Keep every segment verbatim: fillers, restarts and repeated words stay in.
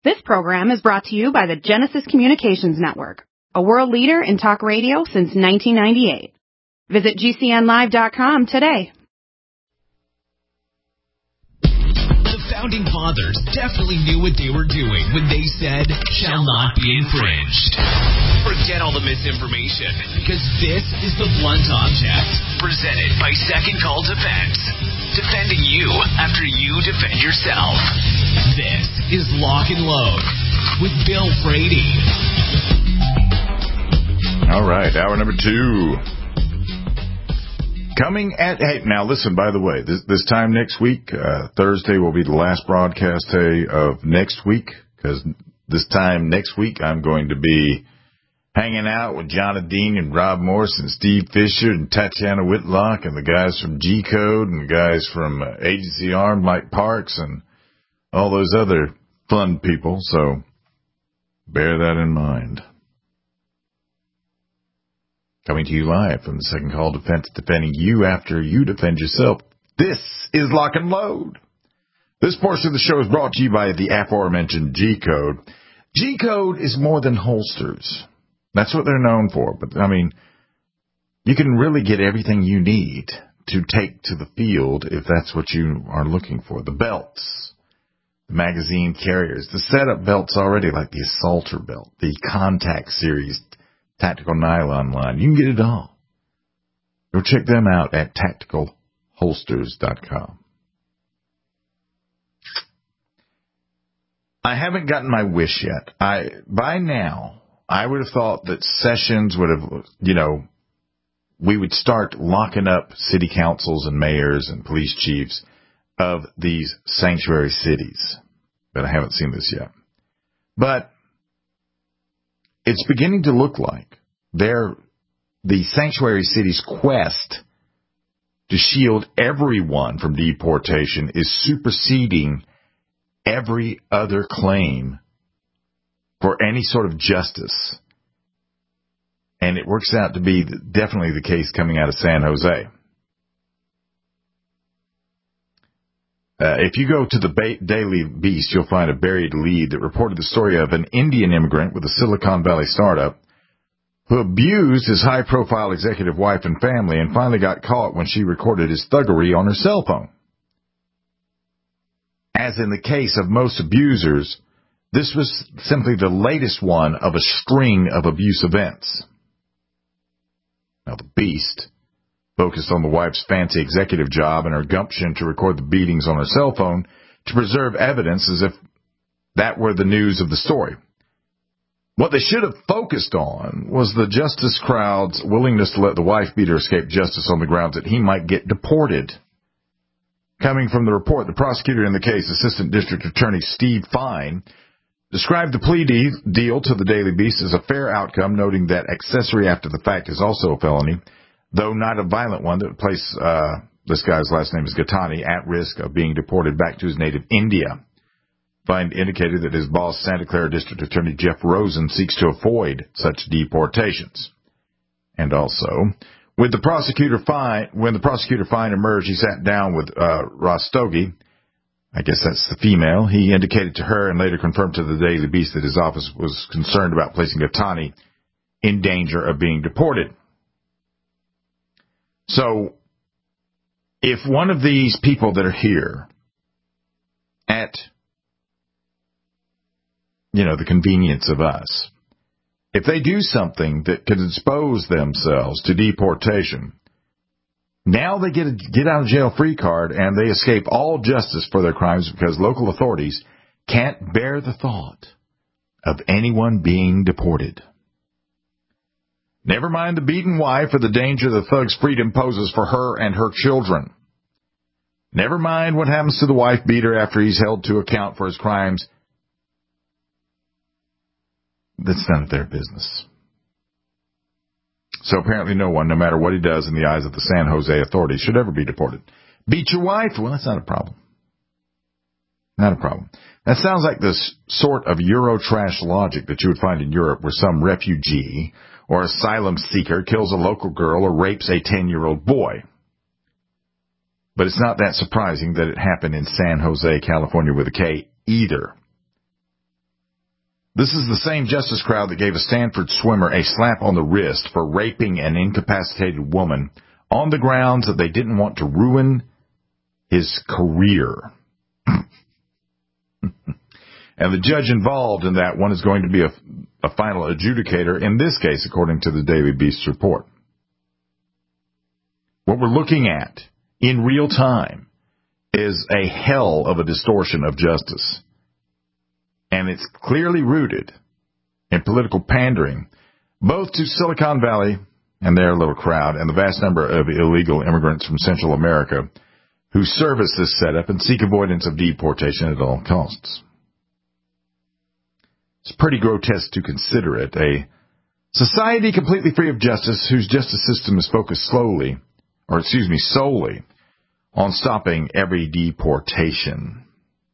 This program is brought to you by the Genesis Communications Network, a world leader in talk radio since nineteen ninety-eight. Visit G C N live dot com today. The Founding Fathers definitely knew what they were doing when they said, shall not be infringed. Forget all the misinformation, because this is the Blunt Object, presented by Second Call Defense. Defending you after you defend yourself. This is Lock and Load with Bill Frady. All right, hour number two. Coming at, hey, now listen, by the way, this, this time next week, uh, Thursday will be the last broadcast day of next week, because this time next week I'm going to be hanging out with Johnny Dean and Rob Morris and Steve Fisher and Tatiana Whitlock and the guys from G Code and the guys from uh, Agency Armed, Mike Parks, and all those other fun people, so bear that in mind. Coming to you live from the Second Call Defense, defending you after you defend yourself. This is Lock and Load. This portion of the show is brought to you by the aforementioned G Code. G Code is more than holsters. That's what they're known for. But, I mean, you can really get everything you need to take to the field if that's what you are looking for. The belts, the magazine carriers, the setup belts already, like the Assaulter belt, the Contact Series Tactical Nylon line. You can get it all. Go check them out at tactical holsters dot com. I haven't gotten my wish yet. I by now, I would have thought that Sessions would have, you know, we would start locking up city councils and mayors and police chiefs of these sanctuary cities. But I haven't seen this yet. But it's beginning to look like they're, the sanctuary city's quest to shield everyone from deportation is superseding every other claim for any sort of justice. And it works out to be definitely the case coming out of San Jose. Uh, if you go to the ba- Daily Beast, you'll find a buried lead that reported the story of an Indian immigrant with a Silicon Valley startup who abused his high-profile executive wife and family and finally got caught when she recorded his thuggery on her cell phone. As in the case of most abusers, this was simply the latest one of a string of abuse events. Now, the Beast focused on the wife's fancy executive job and her gumption to record the beatings on her cell phone to preserve evidence as if that were the news of the story. What they should have focused on was the justice crowd's willingness to let the wife-beater escape justice on the grounds that he might get deported. Coming from the report, the prosecutor in the case, Assistant District Attorney Steve Fine, described the plea de- deal to the Daily Beast as a fair outcome, noting that accessory after the fact is also a felony, though not a violent one that would place, uh, this guy's last name is Gattani, at risk of being deported back to his native India. Fine indicated that his boss, Santa Clara District Attorney Jeff Rosen, seeks to avoid such deportations. And also, with the prosecutor Fine, when the prosecutor Fine emerged, he sat down with uh, Rastogi. I guess that's the female. He indicated to her and later confirmed to the Daily Beast that his office was concerned about placing Gattani in danger of being deported. So, if one of these people that are here at, you know, the convenience of us, if they do something that could expose themselves to deportation, now they get a get out of jail free card and they escape all justice for their crimes because local authorities can't bear the thought of anyone being deported. Never mind the beaten wife or the danger the thug's freedom poses for her and her children. Never mind what happens to the wife beater after he's held to account for his crimes. That's none of their business. So apparently no one, no matter what he does in the eyes of the San Jose authorities, should ever be deported. Beat your wife? Well, that's not a problem. Not a problem. That sounds like this sort of Eurotrash logic that you would find in Europe where some refugee or asylum seeker kills a local girl or rapes a ten-year-old boy. But it's not that surprising that it happened in San Jose, California with a K either. This is the same justice crowd that gave a Stanford swimmer a slap on the wrist for raping an incapacitated woman on the grounds that they didn't want to ruin his career. And the judge involved in that one is going to be a, a final adjudicator in this case, according to the Daily Beast report. What we're looking at in real time is a hell of a distortion of justice. And it's clearly rooted in political pandering, both to Silicon Valley and their little crowd and the vast number of illegal immigrants from Central America who service this setup and seek avoidance of deportation at all costs. It's pretty grotesque to consider it a society completely free of justice whose justice system is focused slowly, or excuse me, solely on stopping every deportation.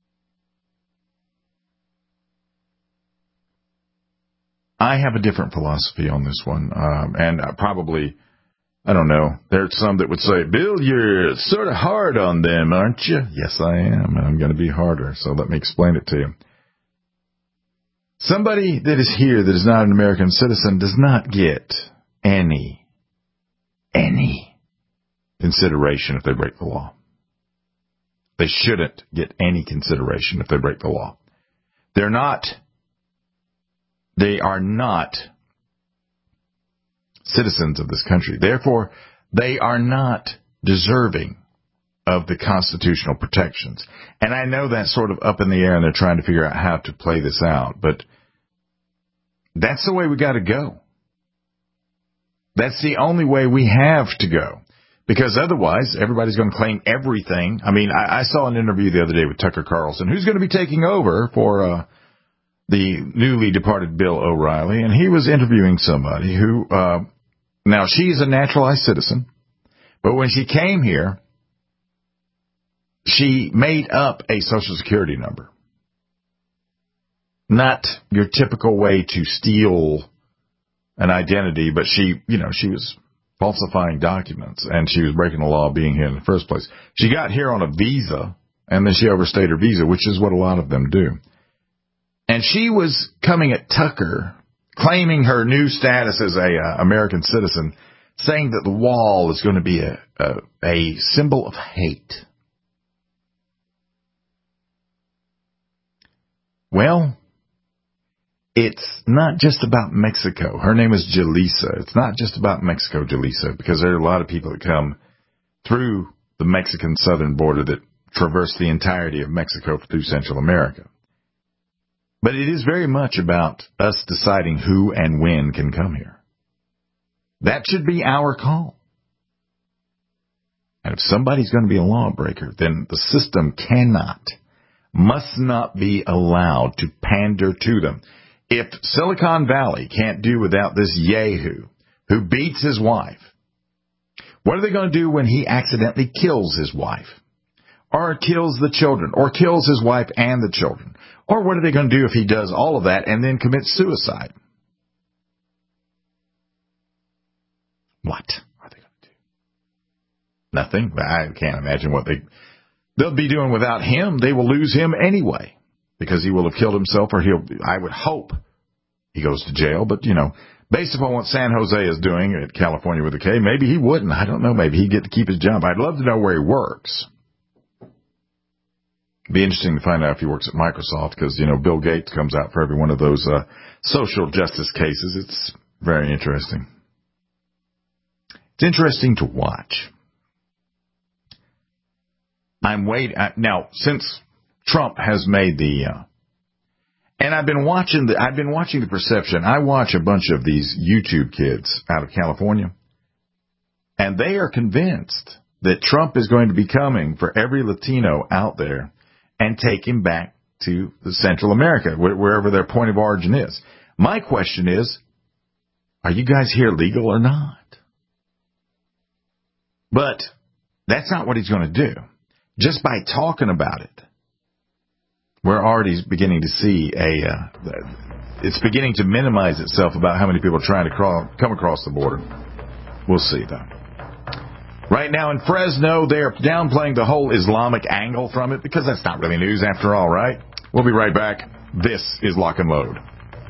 I have a different philosophy on this one, um, and I probably, I don't know, there's some that would say, Bill, you're sort of hard on them, aren't you? Yes, I am, and I'm going to be harder, so let me explain it to you. Somebody that is here that is not an American citizen does not get any, any consideration if they break the law. They shouldn't get any consideration if they break the law. They're not They are not citizens of this country. Therefore, they are not deserving of the constitutional protections. And I know that's sort of up in the air, and they're trying to figure out how to play this out. But that's the way we got to go. That's the only way we have to go. Because otherwise, everybody's going to claim everything. I mean, I, I saw an interview the other day with Tucker Carlson, who's going to be taking over for Uh, the newly departed Bill O'Reilly, and he was interviewing somebody who, uh, now she's a naturalized citizen, but when she came here, she made up a Social Security number. Not your typical way to steal an identity, but she, you know, she was falsifying documents, and she was breaking the law being here in the first place. She got here on a visa, and then she overstayed her visa, which is what a lot of them do. And she was coming at Tucker, claiming her new status as a uh, American citizen, saying that the wall is going to be a, a, a symbol of hate. Well, it's not just about Mexico. Her name is Jaleesa. It's not just about Mexico, Jaleesa, because there are a lot of people that come through the Mexican southern border that traverse the entirety of Mexico through Central America. But it is very much about us deciding who and when can come here. That should be our call. And if somebody's going to be a lawbreaker, then the system cannot, must not be allowed to pander to them. If Silicon Valley can't do without this yahoo who beats his wife, what are they going to do when he accidentally kills his wife? Or kills the children, or kills his wife and the children? Or what are they going to do if he does all of that and then commits suicide? What are they going to do? Nothing. I can't imagine what they, they'll be doing without him. They will lose him anyway, because he will have killed himself, or he'll, I would hope he goes to jail. But, you know, based upon what San Jose is doing at California with a K, maybe he wouldn't. I don't know. Maybe he'd get to keep his job. I'd love to know where he works. Be interesting to find out if he works at Microsoft, because, you know, Bill Gates comes out for every one of those uh, social justice cases. It's very interesting. It's interesting to watch. I'm waiting. Now, since Trump has made the, uh, and I've been watching the, I've been watching the perception. I watch a bunch of these YouTube kids out of California, and they are convinced that Trump is going to be coming for every Latino out there and take him back to the Central America, wherever their point of origin is. My question is, are you guys here legal or not? But that's not what he's going to do. Just by talking about it, we're already beginning to see a, uh, it's beginning to minimize itself about how many people are trying to crawl, come across the border. We'll see, though. Right now in Fresno, they're downplaying the whole Islamic angle from it, because that's not really news after all, right? We'll be right back. This is Lock and Load.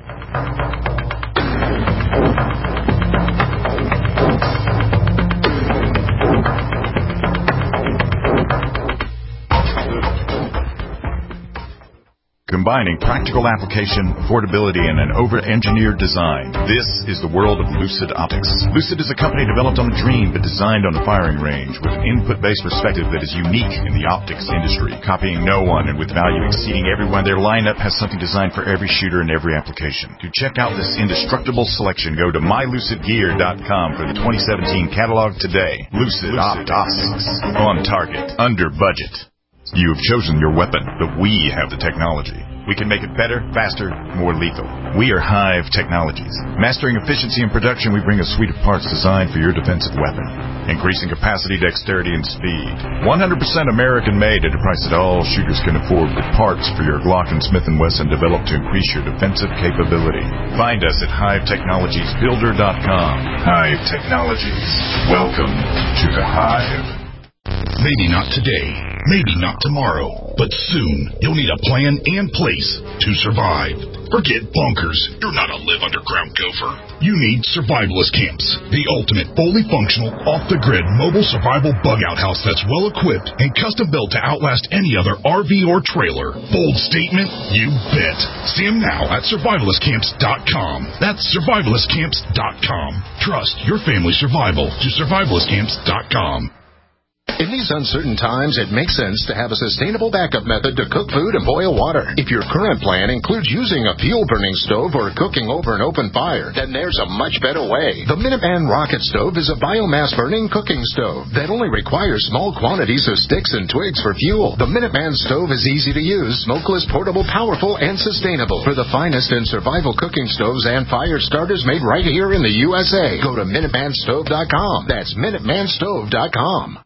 combining practical application, affordability, and an over-engineered design. This is the world of Lucid Optics. Lucid is a company developed on a dream but designed on the firing range with an input-based perspective that is unique in the optics industry, copying no one and with value exceeding everyone. Their lineup has something designed for every shooter and every application. To check out this indestructible selection, go to my lucid gear dot com for the twenty seventeen catalog today. Lucid, Lucid Optics. On target. Under budget. You have chosen your weapon, but we have the technology. We can make it better, faster, more lethal. We are Hive Technologies. Mastering efficiency and production, we bring a suite of parts designed for your defensive weapon. Increasing capacity, dexterity, and speed. one hundred percent American-made at a price that all shooters can afford, with parts for your Glock and Smith and Wesson developed to increase your defensive capability. Find us at hive technologies builder dot com. Hive Technologies. Welcome to the Hive. Maybe not today, maybe not tomorrow, but soon you'll need a plan and place to survive. Forget bunkers. You're not a live underground gopher. You need survivalist camps, the ultimate fully functional, off-the-grid mobile survival bug-out house that's well-equipped and custom-built to outlast any other R V or trailer. Bold statement? You bet. See them now at survivalist camps dot com. That's survivalist camps dot com. Trust your family's survival to survivalist camps dot com. In these uncertain times, it makes sense to have a sustainable backup method to cook food and boil water. If your current plan includes using a fuel-burning stove or cooking over an open fire, then there's a much better way. The Minuteman Rocket Stove is a biomass-burning cooking stove that only requires small quantities of sticks and twigs for fuel. The Minuteman Stove is easy to use, smokeless, portable, powerful, and sustainable. For the finest in survival cooking stoves and fire starters made right here in the U S A, go to minuteman stove dot com. That's minuteman stove dot com.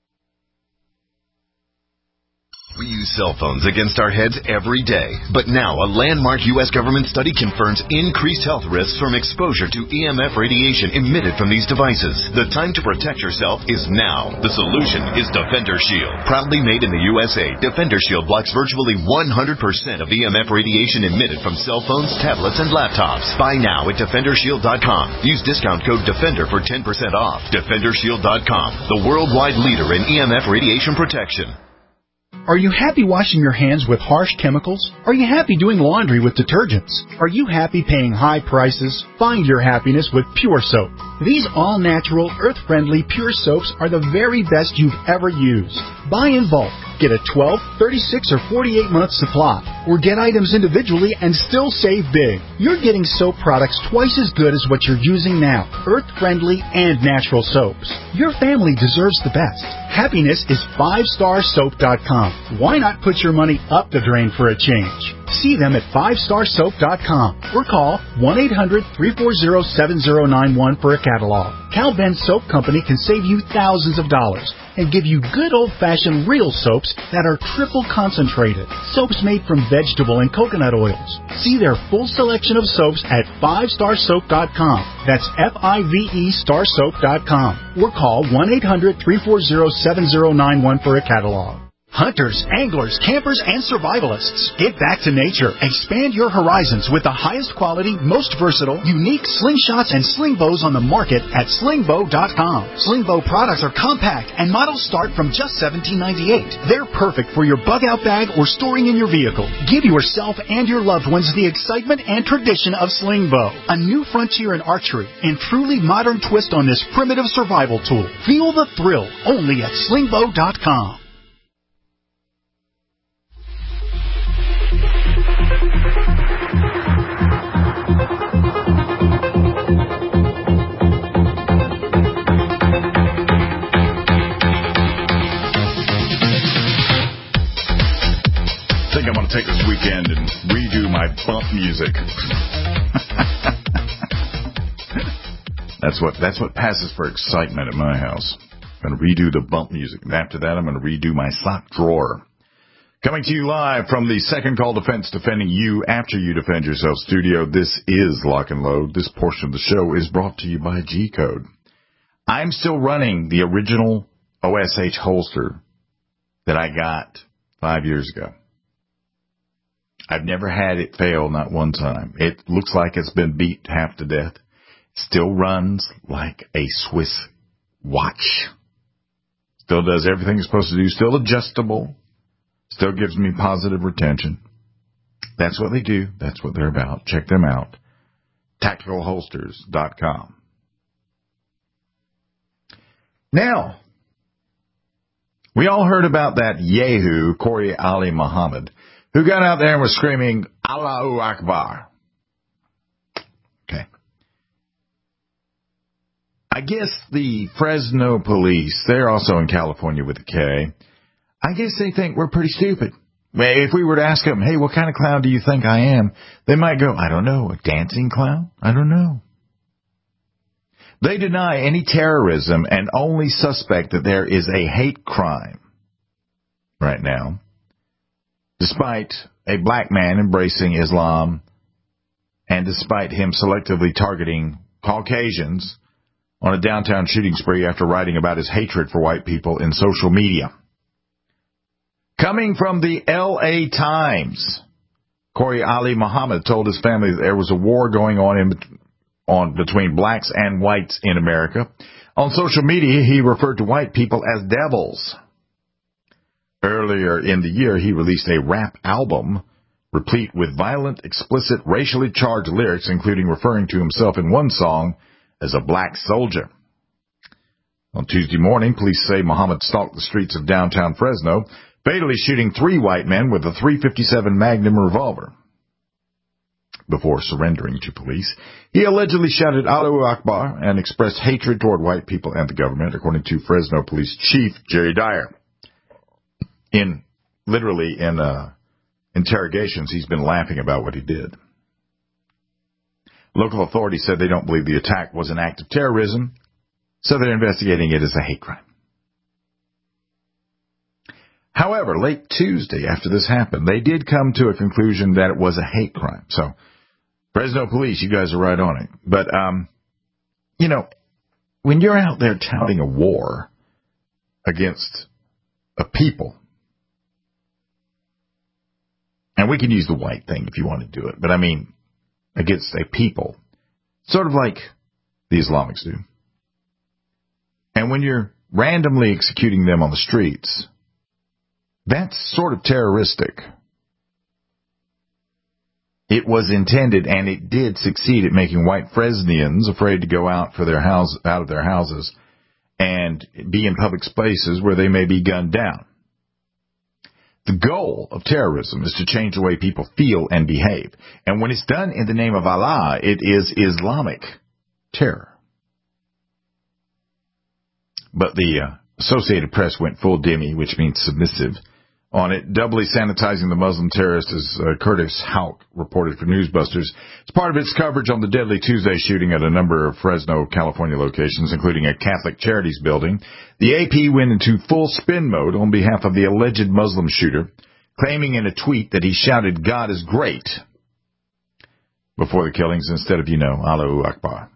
We use cell phones against our heads every day. But now, a landmark U S government study confirms increased health risks from exposure to E M F radiation emitted from these devices. The time to protect yourself is now. The solution is Defender Shield. Proudly made in the U S A, Defender Shield blocks virtually one hundred percent of E M F radiation emitted from cell phones, tablets, and laptops. Buy now at defender shield dot com. Use discount code DEFENDER for ten percent off. defender shield dot com, the worldwide leader in E M F radiation protection. Are you happy washing your hands with harsh chemicals? Are you happy doing laundry with detergents? Are you happy paying high prices? Find your happiness with Pure Soap. These all-natural, earth-friendly Pure Soaps are the very best you've ever used. Buy in bulk. Get a twelve, thirty-six, or forty-eight month supply. Or get items individually and still save big. You're getting soap products twice as good as what you're using now. Earth-friendly and natural soaps. Your family deserves the best. Happiness is five star soap dot com. Why not put your money up the drain for a change? See them at five star soap dot com or call one eight hundred, three four zero, seven zero nine one for a catalog. Cal Ben Soap Company can save you thousands of dollars and give you good old-fashioned real soaps that are triple concentrated. Soaps made from vegetable and coconut oils. See their full selection of soaps at five star soap dot com. That's F I V E star soap dot com. Or call one eight hundred, three four zero, seven zero nine one for a catalog. Hunters, anglers, campers, and survivalists, get back to nature. Expand your horizons with the highest quality, most versatile, unique slingshots and sling bows on the market at sling bow dot com. Sling bow products are compact and models start from just seventeen ninety-eight. They're perfect for your bug-out bag or storing in your vehicle. Give yourself and your loved ones the excitement and tradition of sling bow, a new frontier in archery and truly modern twist on this primitive survival tool. Feel the thrill only at sling bow dot com. I think I'm going to take this weekend and redo my bump music. that's what that's what passes for excitement at my house. I'm going to redo the bump music. And after that, I'm going to redo my sock drawer. Coming to you live from the Second Call Defense, defending you after you defend yourself studio. This is Lock and Load. This portion of the show is brought to you by G Code. I'm still running the original O S H holster that I got five years ago. I've never had it fail, not one time. It looks like it's been beat half to death. Still runs like a Swiss watch. Still does everything it's supposed to do. Still adjustable. Still gives me positive retention. That's what they do. That's what they're about. Check them out. tactical holsters dot com. Now, we all heard about that Yahoo, Corey Ali Muhammad, who got out there and was screaming, Allahu Akbar. Okay. I guess the Fresno police, they're also in California with a K, I guess they think we're pretty stupid. If we were to ask them, hey, what kind of clown do you think I am? They might go, I don't know, a dancing clown? I don't know. They deny any terrorism and only suspect that there is a hate crime right now, despite a black man embracing Islam and despite him selectively targeting Caucasians on a downtown shooting spree after writing about his hatred for white people in social media. Coming from the L A Times, Corey Ali Muhammad told his family that there was a war going on in on between blacks and whites in America. On social media, he referred to white people as devils. Earlier in the year, he released a rap album replete with violent, explicit, racially charged lyrics, including referring to himself in one song as a black soldier. On Tuesday morning, police say Muhammad stalked the streets of downtown Fresno, fatally shooting three white men with a three fifty-seven Magnum revolver. Before surrendering to police, he allegedly shouted Allahu Akbar and expressed hatred toward white people and the government, according to Fresno Police Chief Jerry Dyer. In, literally in uh, interrogations, he's been laughing about what he did. Local authorities said they don't believe the attack was an act of terrorism, so they're investigating it as a hate crime. However, late Tuesday, after this happened, they did come to a conclusion that it was a hate crime. So, Fresno Police, you guys are right on it. But, um, you know, when you're out there touting a war against a people, and we can use the white thing if you want to do it, but I mean, against a people, sort of like the Islamics do. And when you're randomly executing them on the streets, that's sort of terroristic. It was intended, and it did succeed at making white Fresnians afraid to go out for their house, out of their houses and be in public spaces where they may be gunned down. The goal of terrorism is to change the way people feel and behave. And when it's done in the name of Allah, it is Islamic terror. But the uh, Associated Press went full Dhimmi, which means submissive, on it, doubly sanitizing the Muslim terrorist, as uh, Curtis Houck reported for Newsbusters. As part of its coverage on the deadly Tuesday shooting at a number of Fresno, California locations, including a Catholic Charities building, the A P went into full spin mode on behalf of the alleged Muslim shooter, claiming in a tweet that he shouted, God is great, before the killings instead of, you know, Allahu Akbar.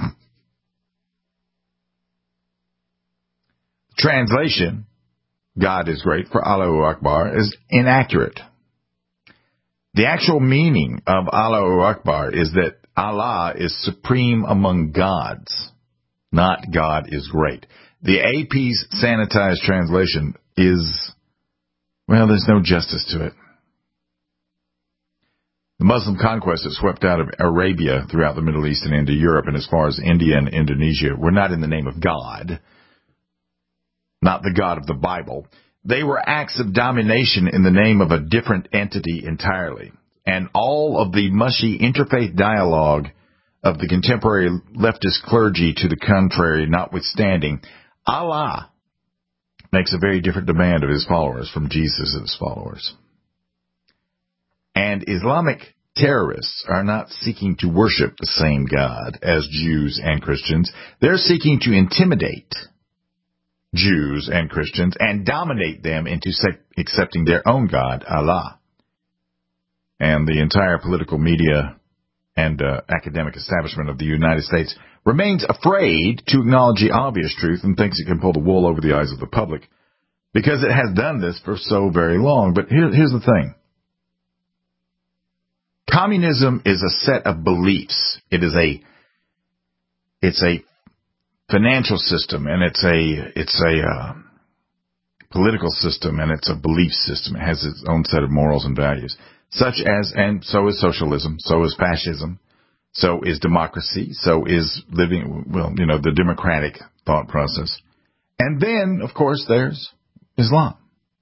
Translation, God is great, for Allahu Akbar, is inaccurate. The actual meaning of Allahu Akbar is that Allah is supreme among gods, not God is great. The A P's sanitized translation is, well, there's no justice to it. The Muslim conquest that swept out of Arabia throughout the Middle East and into Europe and as far as India and Indonesia were not in the name of God, not the God of the Bible. They were acts of domination in the name of a different entity entirely. And all of the mushy interfaith dialogue of the contemporary leftist clergy to the contrary notwithstanding, Allah makes a very different demand of his followers from Jesus and his followers. And Islamic terrorists are not seeking to worship the same God as Jews and Christians. They're seeking to intimidate Jews and Christians and dominate them into accepting their own God, Allah. And the entire political media and uh, academic establishment of the United States remains afraid to acknowledge the obvious truth and thinks it can pull the wool over the eyes of the public because it has done this for so very long. But here, here's the thing. Communism is a set of beliefs. It is a, it's a financial system, and it's a, it's a uh, political system, and it's a belief system. It has its own set of morals and values. such as, and so is socialism, so is fascism, so is democracy, so is living, well, you know, the democratic thought process. And then, of course, there's Islam.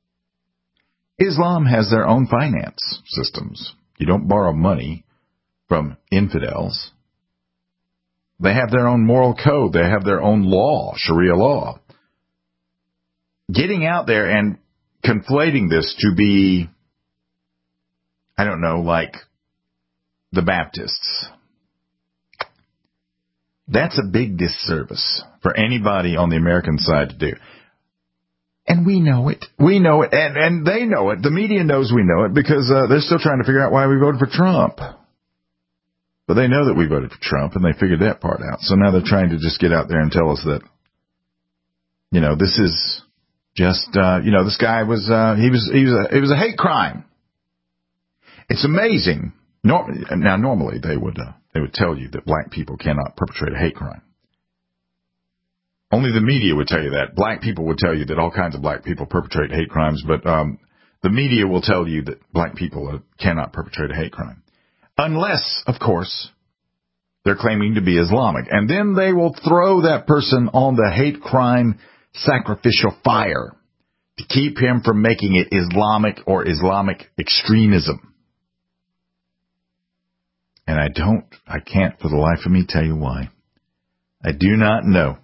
Islam has their own finance systems. You don't borrow money from infidels. They have their own moral code. They have their own law, Sharia law. Getting out there and conflating this to be, I don't know, like the Baptists, that's a big disservice for anybody on the American side to do. And we know it. We know it. And, and they know it. The media knows we know it because uh, they're still trying to figure out why we voted for Trump. But they know that we voted for Trump, and they figured that part out. So now they're trying to just get out there and tell us that, you know, this is just, uh, you know, this guy was, uh, he was, he was, a, it was a hate crime. It's amazing. Nor- now, normally they would, uh, they would tell you that black people cannot perpetrate a hate crime. Only the media would tell you that. Black people would tell you that all kinds of black people perpetrate hate crimes, but um, the media will tell you that black people uh, cannot perpetrate a hate crime. Unless, of course, they're claiming to be Islamic. And then they will throw that person on the hate crime sacrificial fire to keep him from making it Islamic or Islamic extremism. And I don't, I can't for the life of me tell you why. I do not know.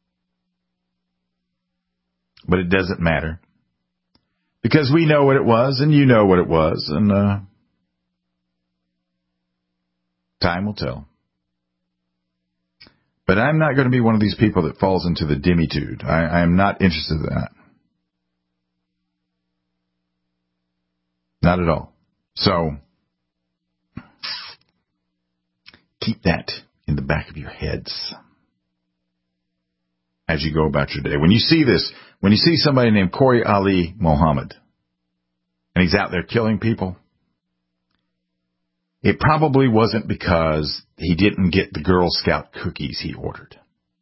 But it doesn't matter. Because we know what it was, and you know what it was, and uh, time will tell. But I'm not going to be one of these people that falls into the dimitude. I, I am not interested in that. Not at all. So, keep that in the back of your heads as you go about your day. When you see this, when you see somebody named Corey Ali Muhammad, and he's out there killing people, it probably wasn't because he didn't get the Girl Scout cookies he ordered.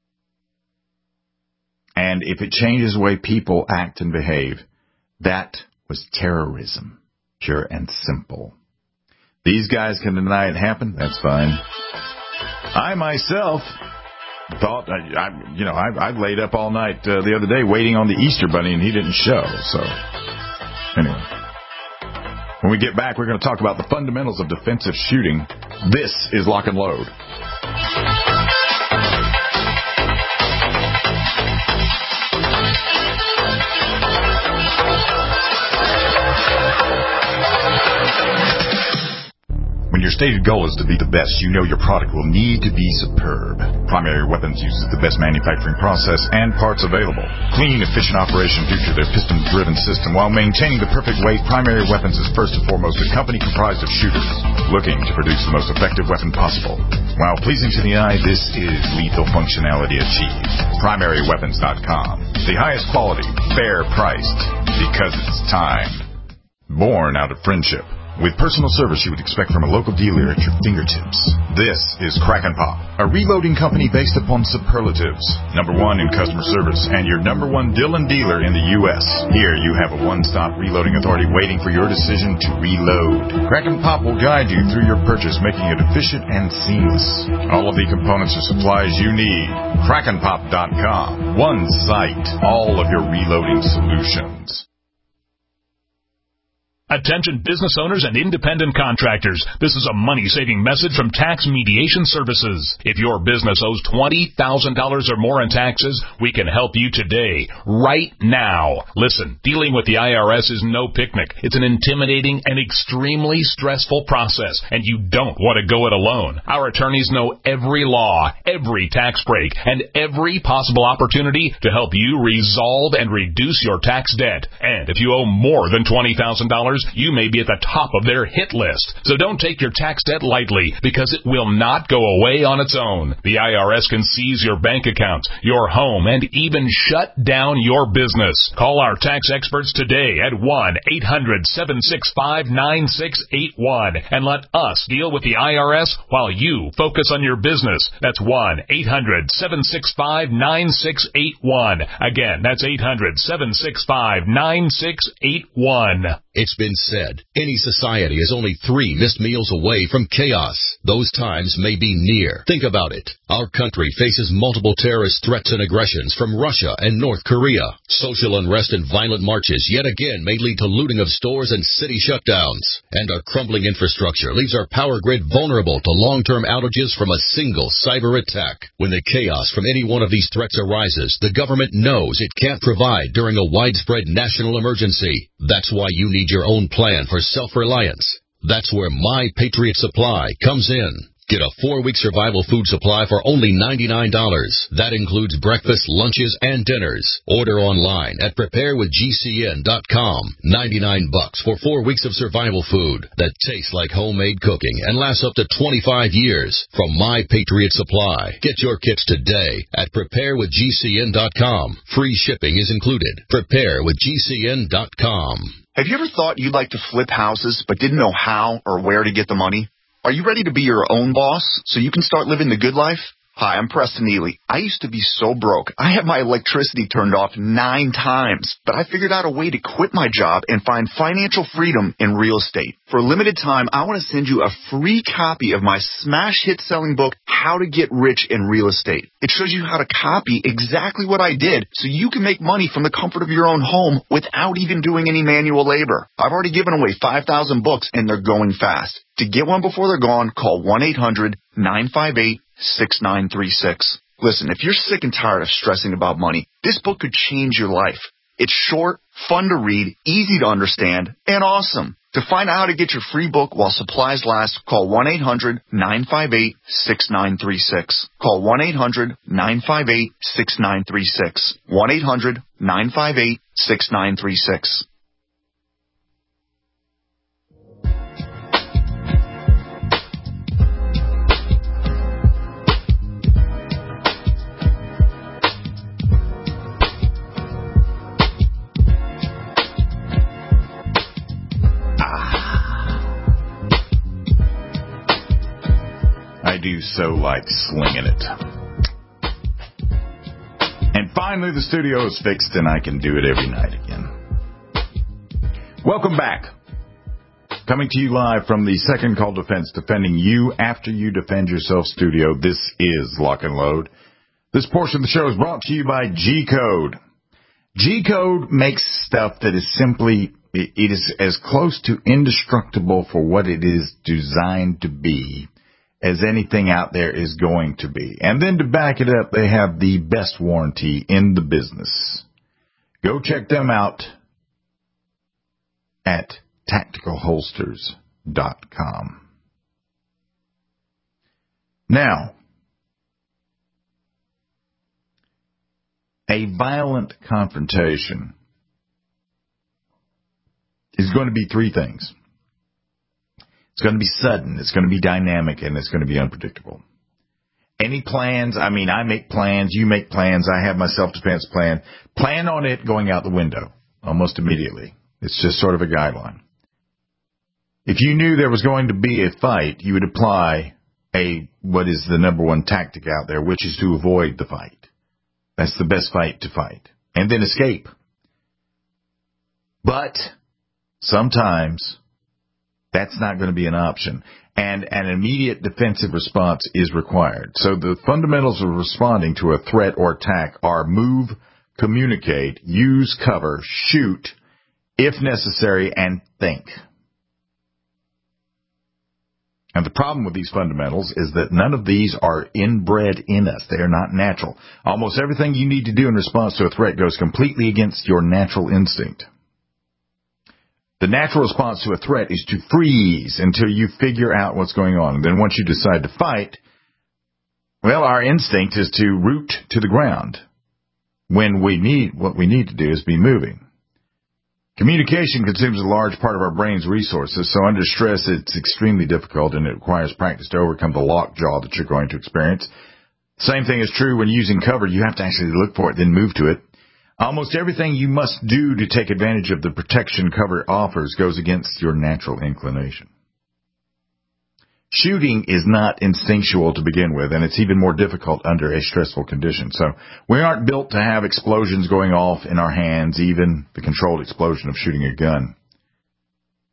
And if it changes the way people act and behave, that was terrorism, pure and simple. These guys can deny it happened. That's fine. I myself thought, I, I, you know, I, I laid up all night uh, the other day waiting on the Easter Bunny, and he didn't show. So, anyway. When we get back, we're going to talk about the fundamentals of defensive shooting. This is Lock and Load. When your stated goal is to be the best, you know your product will need to be superb. Primary Weapons uses the best manufacturing process and parts available. Clean, efficient operation due to their piston-driven system. While maintaining the perfect weight, Primary Weapons is first and foremost a company comprised of shooters looking to produce the most effective weapon possible. While pleasing to the eye, this is lethal functionality achieved. primary weapons dot com. The highest quality, fair priced, because it's time. Born out of friendship. With personal service you would expect from a local dealer at your fingertips. This is Crack and Pop, a reloading company based upon superlatives. Number one in customer service and your number one Dillon dealer in the U S Here you have a one-stop reloading authority waiting for your decision to reload. Crack and Pop will guide you through your purchase, making it efficient and seamless. All of the components and supplies you need. crack and pop dot com. One site, all of your reloading solutions. Attention business owners and independent contractors. This is a money-saving message from Tax Mediation Services. If your business owes twenty thousand dollars or more in taxes, we can help you today, right now. Listen, dealing with the I R S is no picnic. It's an intimidating and extremely stressful process, and you don't want to go it alone. Our attorneys know every law, every tax break, and every possible opportunity to help you resolve and reduce your tax debt. And if you owe more than twenty thousand dollars, you may be at the top of their hit list. So don't take your tax debt lightly, because it will not go away on its own. The I R S can seize your bank accounts, your home, and even shut down your business. Call our tax experts today at one eight hundred seven six five nine six eight one and let us deal with the I R S while you focus on your business. That's one eight hundred seven six five nine six eight one. Again, that's eight hundred seven six five nine six eight one. It's been been said, any society is only three missed meals away from chaos. Those times may be near. Think about it. Our country faces multiple terrorist threats and aggressions from Russia and North Korea. Social unrest and violent marches yet again may lead to looting of stores and city shutdowns. And our crumbling infrastructure leaves our power grid vulnerable to long-term outages from a single cyber attack. When the chaos from any one of these threats arises, the government knows it can't provide during a widespread national emergency. That's why you need your own plan for self-reliance. That's where My Patriot Supply comes in. Get a four-week survival food supply for only ninety-nine dollars. That includes breakfast, lunches, and dinners. Order online at prepare with G C N dot com. ninety-nine bucks for four weeks of survival food that tastes like homemade cooking and lasts up to twenty-five years from My Patriot Supply. Get your kits today at prepare with G C N dot com. Free shipping is included. prepare with G C N dot com. Have you ever thought you'd like to flip houses but didn't know how or where to get the money? Are you ready to be your own boss so you can start living the good life? Hi, I'm Preston Neely. I used to be so broke. I had my electricity turned off nine times, but I figured out a way to quit my job and find financial freedom in real estate. For a limited time, I want to send you a free copy of my smash hit selling book, How to Get Rich in Real Estate. It shows you how to copy exactly what I did so you can make money from the comfort of your own home without even doing any manual labor. I've already given away five thousand books and they're going fast. To get one before they're gone, call one eight hundred nine five eight six nine three six. Listen, if you're sick and tired of stressing about money, this book could change your life. It's short, fun to read, easy to understand, and awesome. To find out how to get your free book while supplies last, call one eight hundred nine five eight six nine three six. Call one eight hundred nine five eight six nine three six. one eight hundred nine five eight six nine three six. I do so like slinging it. And finally the studio is fixed and I can do it every night again. Welcome back. Coming to you live from the Second Call Defense, defending you after you defend yourself studio. This is Lock and Load. This portion of the show is brought to you by G-Code. G-Code makes stuff that is simply, it is as close to indestructible for what it is designed to be as anything out there is going to be. And then to back it up, they have the best warranty in the business. Go check them out at tactical holsters dot com. Now, a violent confrontation is going to be three things. It's going to be sudden, it's going to be dynamic, and it's going to be unpredictable. Any plans, I mean, I make plans, you make plans, I have my self-defense plan. Plan on it going out the window almost immediately. It's just sort of a guideline. If you knew there was going to be a fight, you would apply a what is the number one tactic out there, which is to avoid the fight. That's the best fight to fight. And then escape. But sometimes that's not going to be an option. And an immediate defensive response is required. So the fundamentals of responding to a threat or attack are move, communicate, use cover, shoot, if necessary, and think. And the problem with these fundamentals is that none of these are inbred in us. They are not natural. Almost everything you need to do in response to a threat goes completely against your natural instinct. The natural response to a threat is to freeze until you figure out what's going on. And then once you decide to fight, well, our instinct is to root to the ground. When we need, what we need to do is be moving. Communication consumes a large part of our brain's resources, so under stress it's extremely difficult and it requires practice to overcome the lockjaw that you're going to experience. Same thing is true when using cover. You have to actually look for it, then move to it. Almost everything you must do to take advantage of the protection cover offers goes against your natural inclination. Shooting is not instinctual to begin with, and it's even more difficult under a stressful condition. So we aren't built to have explosions going off in our hands, even the controlled explosion of shooting a gun.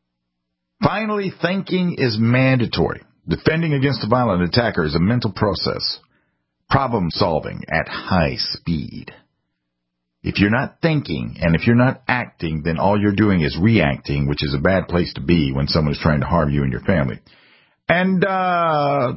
Finally, thinking is mandatory. Defending against a violent attacker is a mental process. Problem solving at high speed. If you're not thinking and if you're not acting, then all you're doing is reacting, which is a bad place to be when someone is trying to harm you and your family. And uh,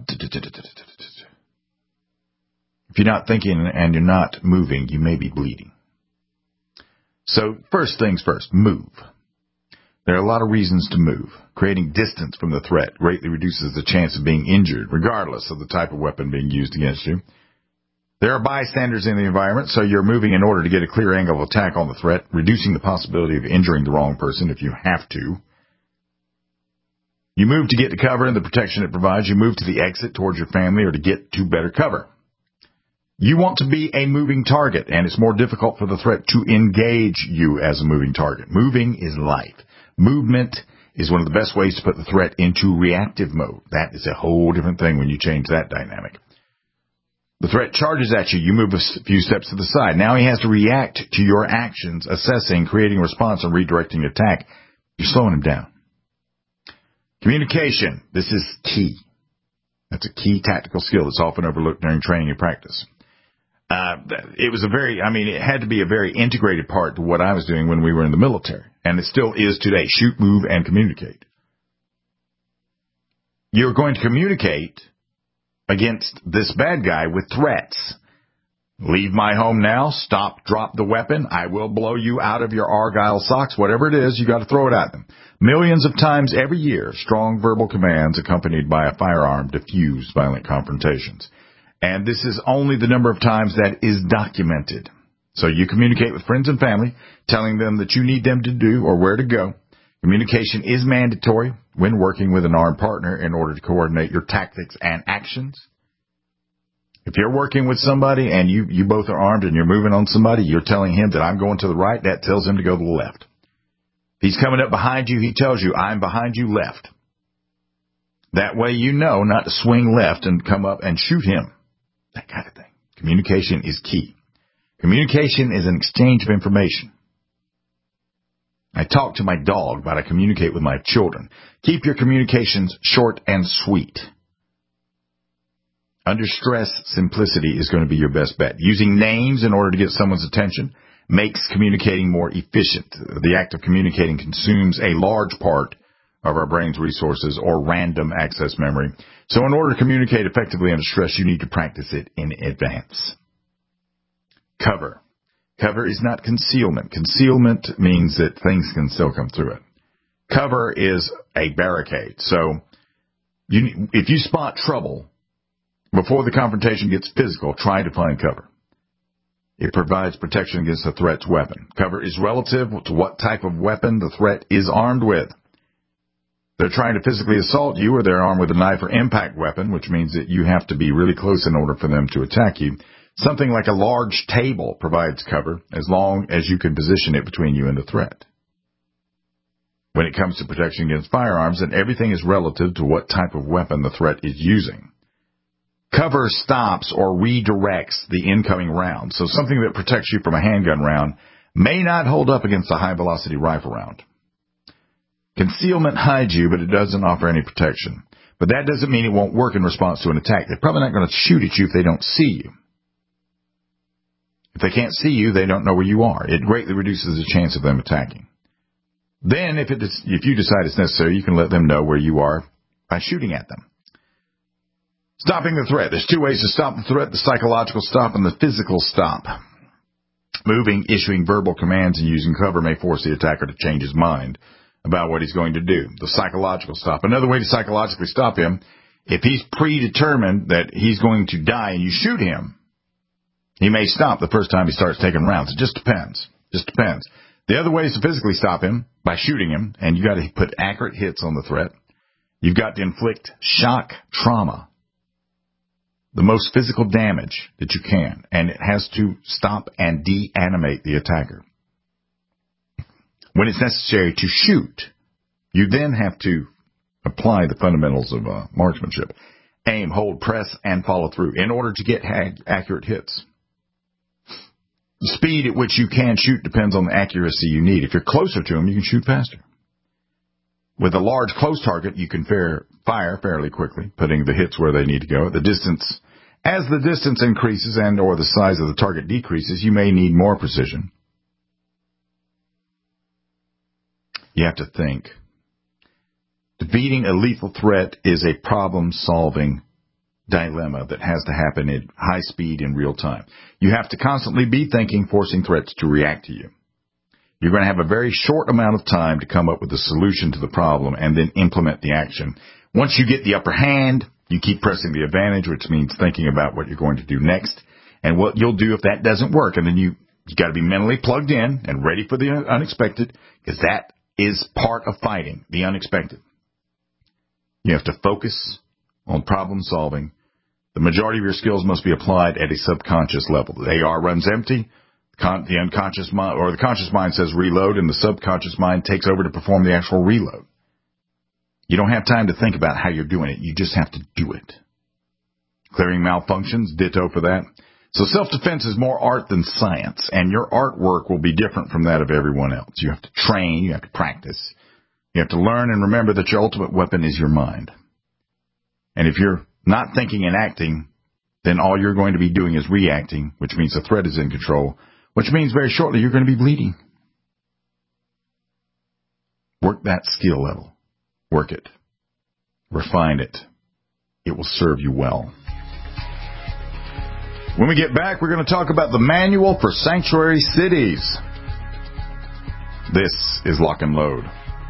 if you're not thinking and you're not moving, you may be bleeding. So first things first, move. There are a lot of reasons to move. Creating distance from the threat greatly reduces the chance of being injured, regardless of the type of weapon being used against you. There are bystanders in the environment, so you're moving in order to get a clear angle of attack on the threat, reducing the possibility of injuring the wrong person if you have to. You move to get to cover and the protection it provides. You move to the exit towards your family or to get to better cover. You want to be a moving target, and it's more difficult for the threat to engage you as a moving target. Moving is life. Movement is one of the best ways to put the threat into reactive mode. That is a whole different thing when you change that dynamic. The threat charges at you. You move a few steps to the side. Now he has to react to your actions, assessing, creating a response, and redirecting attack. You're slowing him down. Communication. This is key. That's a key tactical skill that's often overlooked during training and practice. Uh, it was a very, I mean, it had to be a very integrated part to what I was doing when we were in the military. And it still is today. Shoot, move, and communicate. You're going to communicate against this bad guy with threats. Leave my home now. Stop, drop the weapon. I will blow you out of your Argyle socks. Whatever it is, you got to throw it at them. Millions of times every year, strong verbal commands accompanied by a firearm diffuse violent confrontations. And this is only the number of times that is documented. So you communicate with friends and family, telling them that you need them to do or where to go. Communication is mandatory when working with an armed partner in order to coordinate your tactics and actions. If you're working with somebody and you, you both are armed and you're moving on somebody, you're telling him that I'm going to the right, that tells him to go to the left. If he's coming up behind you, he tells you, I'm behind you left. That way you know not to swing left and come up and shoot him. That kind of thing. Communication is key. Communication is an exchange of information. I talk to my dog, but I communicate with my children. Keep your communications short and sweet. Under stress, simplicity is going to be your best bet. Using names in order to get someone's attention makes communicating more efficient. The act of communicating consumes a large part of our brain's resources or random access memory. So in order to communicate effectively under stress, you need to practice it in advance. Cover. Cover is not concealment. Concealment means that things can still come through it. Cover is a barricade. So you, if you spot trouble before the confrontation gets physical, try to find cover. It provides protection against the threat's weapon. Cover is relative to what type of weapon the threat is armed with. They're trying to physically assault you, or they're armed with a knife or impact weapon, which means that you have to be really close in order for them to attack you. Something like a large table provides cover as long as you can position it between you and the threat. When it comes to protection against firearms, then everything is relative to what type of weapon the threat is using. Cover stops or redirects the incoming round, so something that protects you from a handgun round may not hold up against a high-velocity rifle round. Concealment hides you, but it doesn't offer any protection. But that doesn't mean it won't work in response to an attack. They're probably not going to shoot at you if they don't see you. If they can't see you, they don't know where you are. It greatly reduces the chance of them attacking. Then, if, it is, if you decide it's necessary, you can let them know where you are by shooting at them. Stopping the threat. There's two ways to stop the threat, the psychological stop and the physical stop. Moving, issuing verbal commands, and using cover may force the attacker to change his mind about what he's going to do. The psychological stop. Another way to psychologically stop him, if he's predetermined that he's going to die and you shoot him, he may stop the first time he starts taking rounds. It just depends. Just depends. The other way is to physically stop him by shooting him, and you got to put accurate hits on the threat. You've got to inflict shock trauma, the most physical damage that you can, and it has to stop and deanimate the attacker. When it's necessary to shoot, you then have to apply the fundamentals of uh, marksmanship. Aim, hold, press, and follow through in order to get ha- accurate hits. The speed at which you can shoot depends on the accuracy you need. If you're closer to him, you can shoot faster. With a large close target, you can fair, fire fairly quickly, putting the hits where they need to go. The distance, as the distance increases and or the size of the target decreases, you may need more precision. You have to think. Defeating a lethal threat is a problem-solving dilemma that has to happen at high speed in real time. You have to constantly be thinking, forcing threats to react to you. You're going to have a very short amount of time to come up with a solution to the problem and then implement the action. Once you get the upper hand, you keep pressing the advantage, which means thinking about what you're going to do next and what you'll do if that doesn't work. And then you, you got to be mentally plugged in and ready for the unexpected, because that is part of fighting, the unexpected. You have to focus on problem solving. The majority of your skills must be applied at a subconscious level. The A R runs empty. The unconscious mind, or the conscious mind says reload, and the subconscious mind takes over to perform the actual reload. You don't have time to think about how you're doing it. You just have to do it. Clearing malfunctions, ditto for that. So self-defense is more art than science, and your artwork will be different from that of everyone else. You have to train, you have to practice. You have to learn and remember that your ultimate weapon is your mind. And if you're not thinking and acting, then all you're going to be doing is reacting, which means the threat is in control, which means very shortly you're going to be bleeding. Work that skill level. Work it. Refine it. It will serve you well. When we get back, we're going to talk about the manual for sanctuary cities. This is Lock and Load.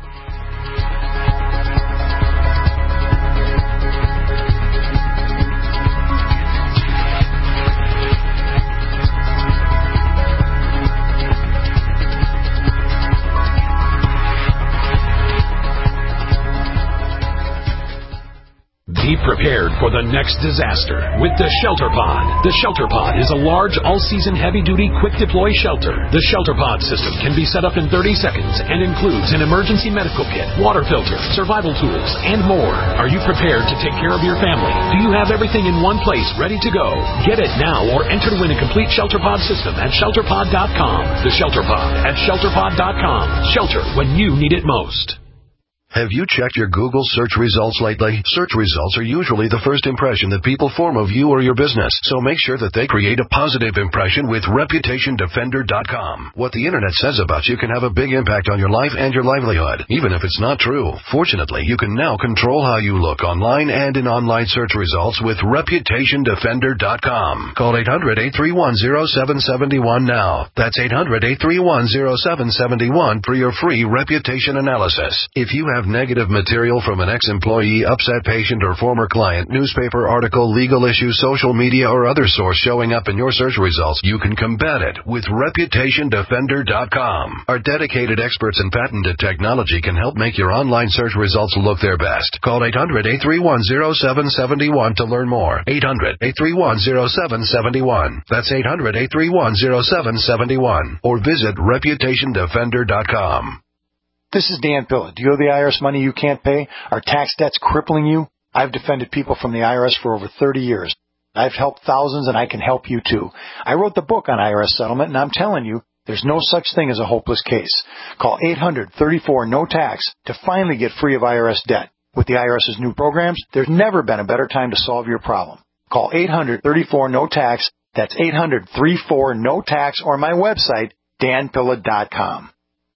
Be prepared for the next disaster with the Shelter Pod. The Shelter Pod is a large, all-season, heavy-duty, quick-deploy shelter. The Shelter Pod system can be set up in thirty seconds and includes an emergency medical kit, water filter, survival tools, and more. Are you prepared to take care of your family? Do you have everything in one place ready to go? Get it now or enter to win a complete Shelter Pod system at shelter pod dot com. The Shelter Pod at shelter pod dot com. Shelter when you need it most. Have you checked your Google search results lately? Search results are usually the first impression that people form of you or your business, so make sure that they create a positive impression with reputation defender dot com. What the internet says about you can have a big impact on your life and your livelihood, even if it's not true. Fortunately, you can now control how you look online and in online search results with reputation defender dot com. Call eight hundred, eight three one, zero seven seven one now. That's eight hundred, eight three one, zero seven seven one for your free reputation analysis. If you have negative material from an ex-employee, upset patient, or former client, newspaper article, legal issue, social media, or other source showing up in your search results, you can combat it with reputation defender dot com. Our dedicated experts in patented technology can help make your online search results look their best. Call eight hundred, eight three one, zero seven seven one to learn more. eight hundred, eight three one, zero seven seven one. That's eight hundred, eight three one, zero seven seven one. Or visit reputation defender dot com. This is Dan Pilla. Do you owe the I R S money you can't pay? Are tax debts crippling you? I've defended people from the I R S for over thirty years. I've helped thousands, and I can help you too. I wrote the book on I R S settlement, and I'm telling you, there's no such thing as a hopeless case. Call eight hundred, thirty-four, no tax to finally get free of I R S debt. With the IRS's new programs, there's never been a better time to solve your problem. Call eight hundred, thirty-four, no tax. That's eight hundred, thirty-four, no tax, or my website, dan pilla dot com.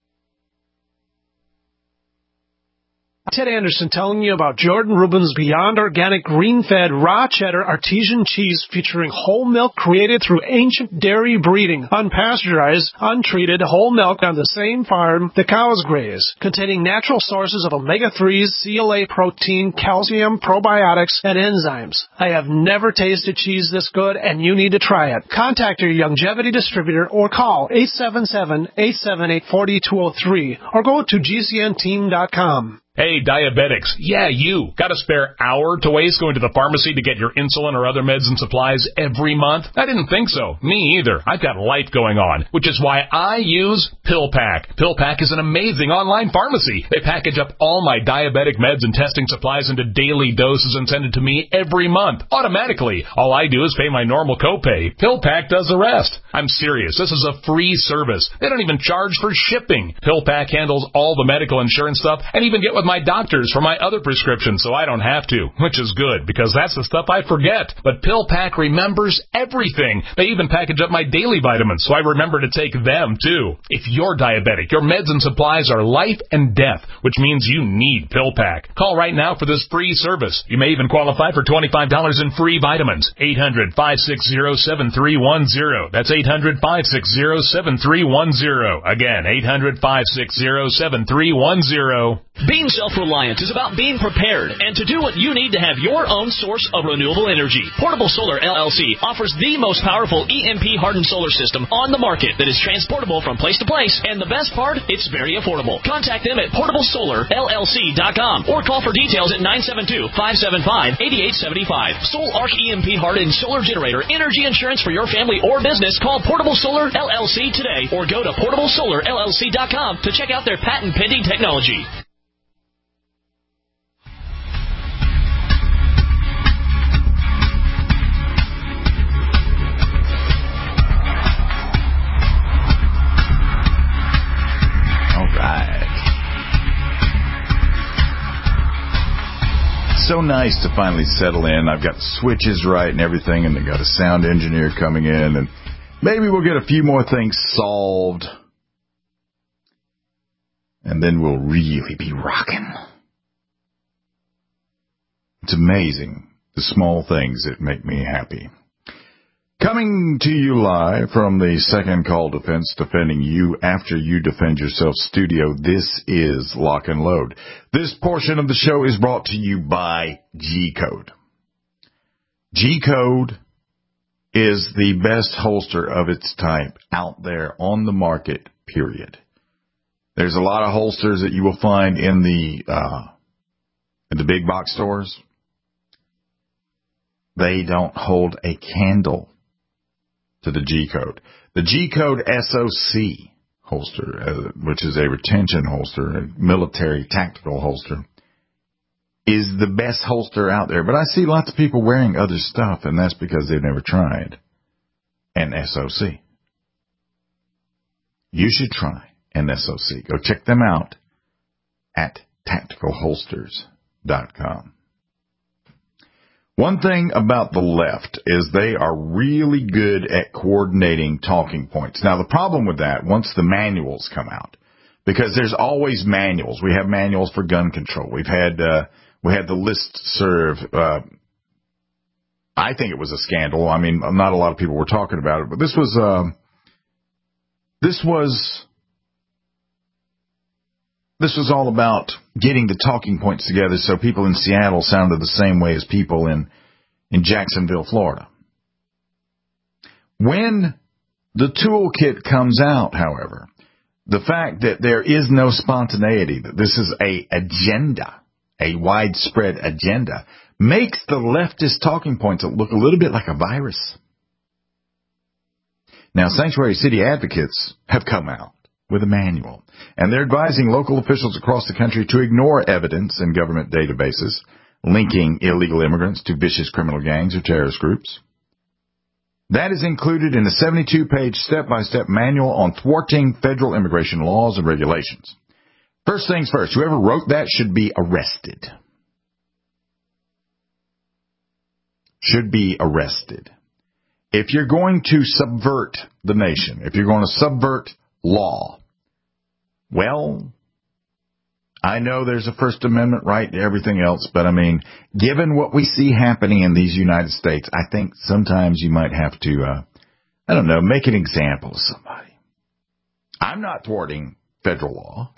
Ted Anderson telling you about Jordan Rubin's Beyond Organic Green-Fed Raw Cheddar Artesian Cheese featuring whole milk created through ancient dairy breeding, unpasteurized, untreated whole milk on the same farm the cows graze, containing natural sources of omega threes, C L A protein, calcium, probiotics, and enzymes. I have never tasted cheese this good, and you need to try it. Contact your Longevity distributor or call eight seven seven, eight seven eight, four two zero three or go to G C N team dot com. Hey, diabetics. Yeah, you. Got a spare hour to waste going to the pharmacy to get your insulin or other meds and supplies every month? I didn't think so. Me either. I've got life going on, which is why I use PillPack. PillPack is an amazing online pharmacy. They package up all my diabetic meds and testing supplies into daily doses and send it to me every month, automatically. All I do is pay my normal copay. PillPack does the rest. I'm serious. This is a free service. They don't even charge for shipping. PillPack handles all the medical insurance stuff and even get with my doctors for my other prescriptions so I don't have to, which is good because that's the stuff I forget. But PillPack remembers everything. They even package up my daily vitamins so I remember to take them too. If you're diabetic, your meds and supplies are life and death, which means you need PillPack. Call right now for this free service. You may even qualify for twenty-five dollars in free vitamins. eight hundred, five six zero, seven three one zero. That's eight hundred, five six zero, seven three one zero. Again, eight hundred, five six zero, seven three one zero. Being self-reliant is about being prepared and to do what you need to have your own source of renewable energy. Portable Solar L L C offers the most powerful E M P-hardened solar system on the market that is transportable from place to place, and the best part, it's very affordable. Contact them at portable solar L L C dot com or call for details at nine seven two, five seven five, eight eight seven five. Soul Arc E M P-hardened solar generator energy insurance for your family or business. Call Portable Solar L L C today or go to portable solar L L C dot com to check out their patent-pending technology. So nice to finally settle in. I've got the switches right and everything, and they got a sound engineer coming in, and maybe we'll get a few more things solved, and then we'll really be rocking. It's amazing, the small things that make me happy. Coming to you live from the Second Call Defense, defending you after you defend yourself studio, this is Lock and Load. This portion of the show is brought to you by G-Code. G-Code is the best holster of its type out there on the market, period. There's a lot of holsters that you will find in the, uh, in the big box stores. They don't hold a candle to the G-Code. The G-Code S O C holster, uh, which is a retention holster, a military tactical holster, is the best holster out there. But I see lots of people wearing other stuff, and that's because they've never tried an S O C. You should try an S O C. Go check them out at tactical holsters dot com. One thing about the left is they are really good at coordinating talking points. Now, the problem with that, once the manuals come out, because there's always manuals. We have manuals for gun control. We've had uh, we had the listserv. Uh, I think it was a scandal. I mean, not a lot of people were talking about it, but this was uh, this was this was all about getting the talking points together so people in Seattle sounded the same way as people in, in Jacksonville, Florida. When the toolkit comes out, however, the fact that there is no spontaneity, that this is a agenda, a widespread agenda, makes the leftist talking points look a little bit like a virus. Now, Sanctuary City advocates have come out with a manual, and they're advising local officials across the country to ignore evidence in government databases linking illegal immigrants to vicious criminal gangs or terrorist groups. That is included in a seventy-two page step-by-step manual on thwarting federal immigration laws and regulations. First things first, whoever wrote that should be arrested. Should be arrested. If you're going to subvert the nation, if you're going to subvert law, well, I know there's a First Amendment right to everything else, but I mean, given what we see happening in these United States, I think sometimes you might have to, uh, I don't know, make an example of somebody. I'm not thwarting federal law.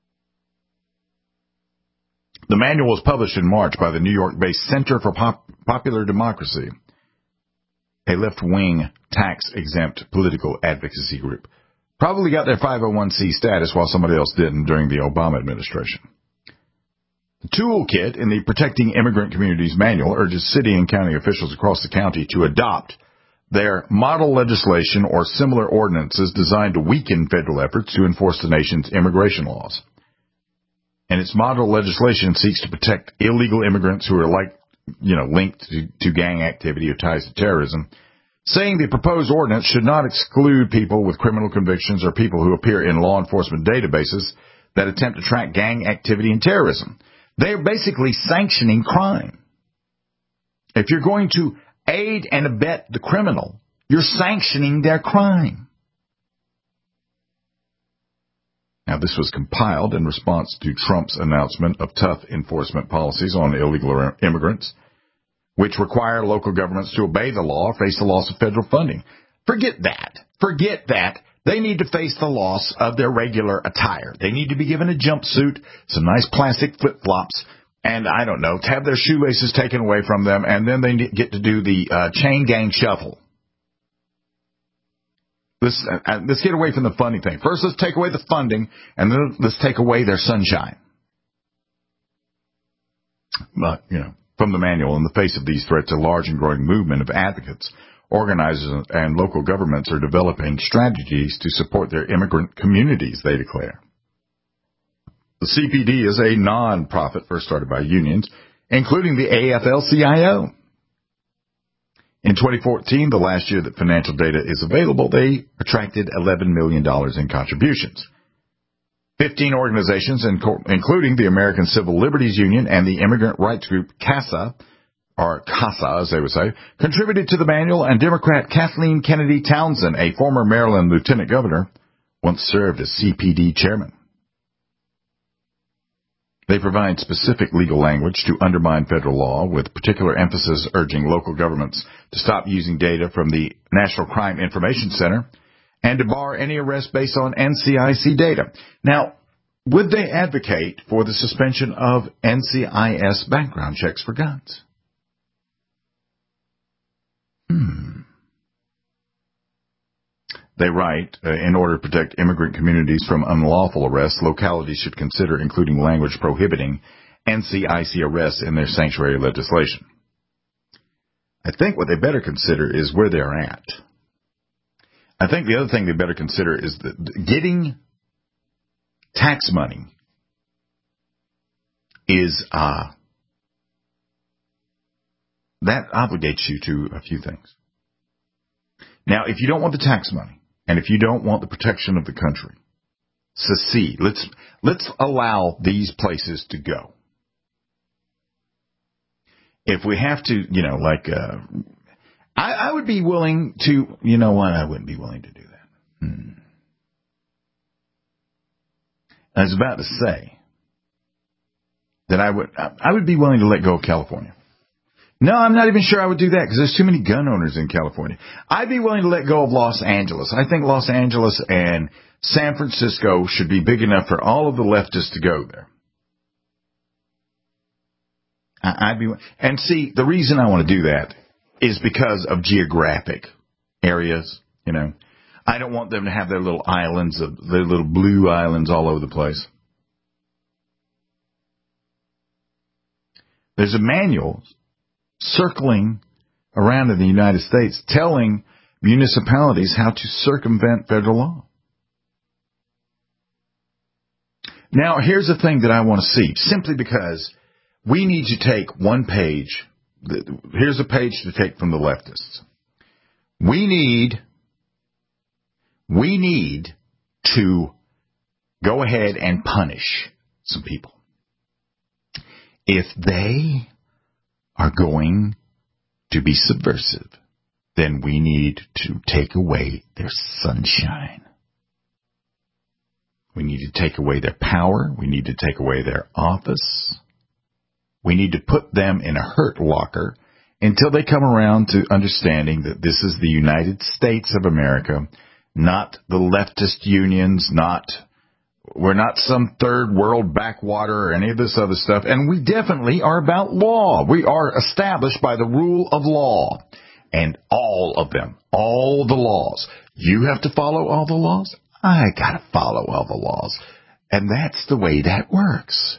The manual was published in March by the New York-based Center for Pop- Popular Democracy, a left-wing tax-exempt political advocacy group. Probably got their five oh one c status while somebody else didn't during the Obama administration. The toolkit in the Protecting Immigrant Communities Manual urges city and county officials across the county to adopt their model legislation or similar ordinances designed to weaken federal efforts to enforce the nation's immigration laws. And its model legislation seeks to protect illegal immigrants who are like, you know, linked to, to gang activity or ties to terrorism, saying the proposed ordinance should not exclude people with criminal convictions or people who appear in law enforcement databases that attempt to track gang activity and terrorism. They're basically sanctioning crime. If you're going to aid and abet the criminal, you're sanctioning their crime. Now, this was compiled in response to Trump's announcement of tough enforcement policies on illegal immigrants, which require local governments to obey the law or face the loss of federal funding. Forget that. Forget that. They need to face the loss of their regular attire. They need to be given a jumpsuit, some nice plastic flip-flops, and, I don't know, to have their shoelaces taken away from them, and then they get to do the uh, chain gang shuffle. Let's, uh, let's get away from the funding thing. First, let's take away the funding, and then let's take away their sunshine. But, you know, from the manual, in the face of these threats, a large and growing movement of advocates, organizers, and local governments are developing strategies to support their immigrant communities, they declare. The C P D is a non-profit first started by unions, including the A F L C I O. In twenty fourteen, the last year that financial data is available, they attracted eleven million dollars in contributions. fifteen organizations, including the American Civil Liberties Union and the immigrant rights group CASA, or CASA as they would say, contributed to the manual, and Democrat Kathleen Kennedy Townsend, a former Maryland lieutenant governor, once served as C P D chairman. They provide specific legal language to undermine federal law, with particular emphasis urging local governments to stop using data from the National Crime Information Center and to bar any arrest based on N C I C data. Now, would they advocate for the suspension of N C I S background checks for guns? Hmm. They write, uh, in order to protect immigrant communities from unlawful arrests, localities should consider including language prohibiting N C I C arrests in their sanctuary legislation. I think what they better consider is where they're at. I think the other thing they better consider is that getting tax money is, uh, that obligates you to a few things. Now, if you don't want the tax money, and if you don't want the protection of the country, secede. Let's, let's allow these places to go. If we have to, you know, like, uh, I, I would be willing to, you know what, I wouldn't be willing to do that. Hmm. I was about to say that I would, I would be willing to let go of California. No, I'm not even sure I would do that because there's too many gun owners in California. I'd be willing to let go of Los Angeles. I think Los Angeles and San Francisco should be big enough for all of the leftists to go there. I'd be, and see, the reason I want to do that is because of geographic areas, you know. I don't want them to have their little islands, of their little blue islands all over the place. There's a manual circling around in the United States telling municipalities how to circumvent federal law. Now, here's the thing that I want to see, simply because we need to take one page. Here's a page to take from the leftists. We need, we need to go ahead and punish some people. If they are going to be subversive, then we need to take away their sunshine. We need to take away their power. We need to take away their office. We need to put them in a hurt locker until they come around to understanding that this is the United States of America, not the leftist unions, not we're not some third world backwater or any of this other stuff. And we definitely are about law. We are established by the rule of law. And all of them, all the laws. You have to follow all the laws. I got to follow all the laws. And that's the way that works.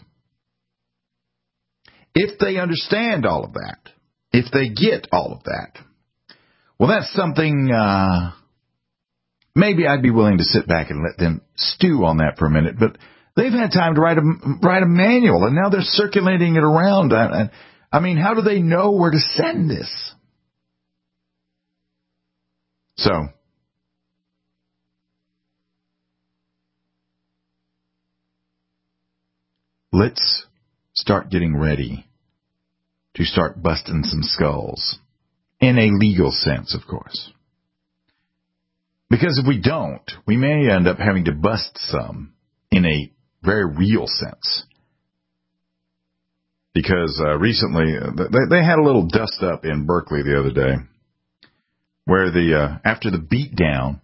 If they understand all of that, if they get all of that, well, that's something... Uh, Maybe I'd be willing to sit back and let them stew on that for a minute, but they've had time to write a, write a manual, and now they're circulating it around. I, I mean, how do they know where to send this? So, let's start getting ready to start busting some skulls. In a legal sense, of course. Because if we don't, we may end up having to bust some in a very real sense. Because uh, recently, uh, they, they had a little dust up in Berkeley the other day, where the uh, after the beatdown,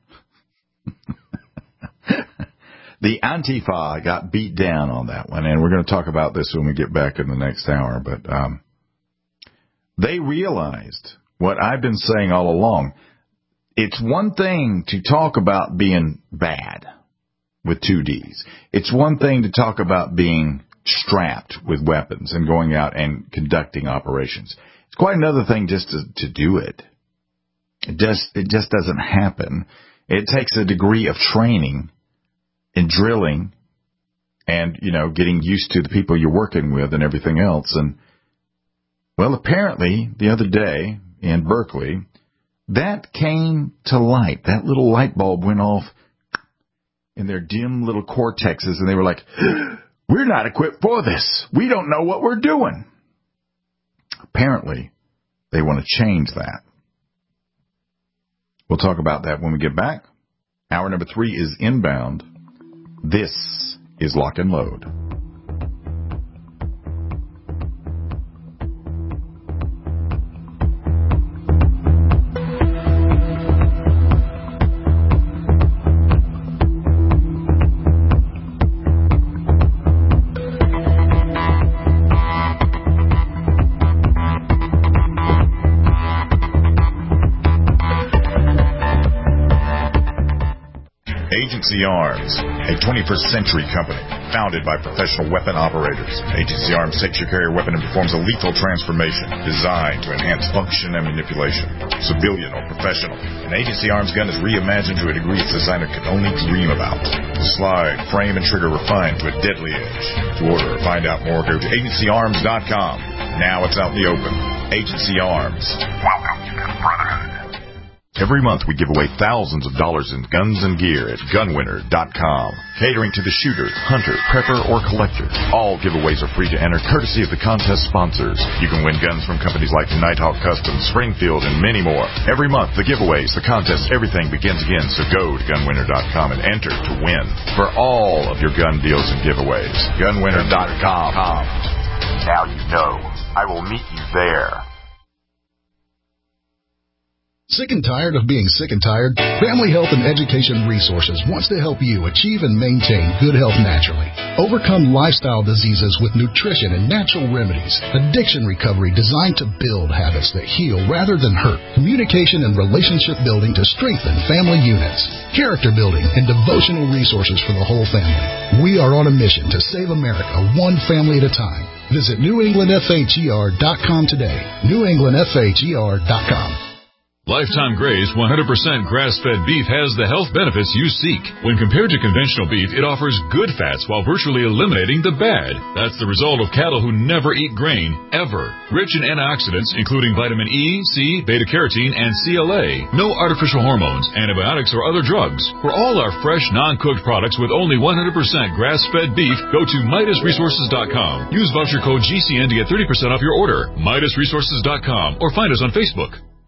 the Antifa got beat down on that one, and we're going to talk about this when we get back in the next hour. But um, they realized what I've been saying all along. It's one thing to talk about being bad with two D's. It's one thing to talk about being strapped with weapons and going out and conducting operations. It's quite another thing just to, to do it. It just, it just doesn't happen. It takes a degree of training and drilling and, you know, getting used to the people you're working with and everything else. And, well, apparently the other day in Berkeley, that came to light. That little light bulb went off in their dim little cortexes, and they were like, we're not equipped for this. We don't know what we're doing. Apparently, they want to change that. We'll talk about that when we get back. Hour number three is inbound. This is Lock and Load. Agency Arms, a twenty-first century company founded by professional weapon operators. Agency Arms takes your carrier weapon and performs a lethal transformation designed to enhance function and manipulation. Civilian or professional, an Agency Arms gun is reimagined to a degree its designer could only dream about. The slide, frame, and trigger refined to a deadly edge. To order or find out more, go to agency arms dot com. Now it's out in the open. Agency Arms. Welcome to the Brotherhood. Every month we give away thousands of dollars in guns and gear at gun winner dot com. Catering to the shooter, hunter, prepper, or collector. All giveaways are free to enter courtesy of the contest sponsors. You can win guns from companies like Nighthawk Customs, Springfield, and many more. Every month, the giveaways, the contests, everything begins again, so go to gun winner dot com and enter to win for all of your gun deals and giveaways. gun winner dot com. Now you know. I will meet you there. Sick and tired of being sick and tired? Family Health and Education Resources wants to help you achieve and maintain good health naturally. Overcome lifestyle diseases with nutrition and natural remedies. Addiction recovery designed to build habits that heal rather than hurt. Communication and relationship building to strengthen family units. Character building and devotional resources for the whole family. We are on a mission to save America one family at a time. Visit new england f h e r dot com today. new england f h e r dot com. Lifetime Graze one hundred percent grass-fed beef has the health benefits you seek. When compared to conventional beef, it offers good fats while virtually eliminating the bad. That's the result of cattle who never eat grain, ever. Rich in antioxidants, including vitamin E, C, beta-carotene, and C L A. No artificial hormones, antibiotics, or other drugs. For all our fresh, non-cooked products with only one hundred percent grass-fed beef, go to midas resources dot com. Use voucher code G C N to get thirty percent off your order. midas resources dot com or find us on Facebook.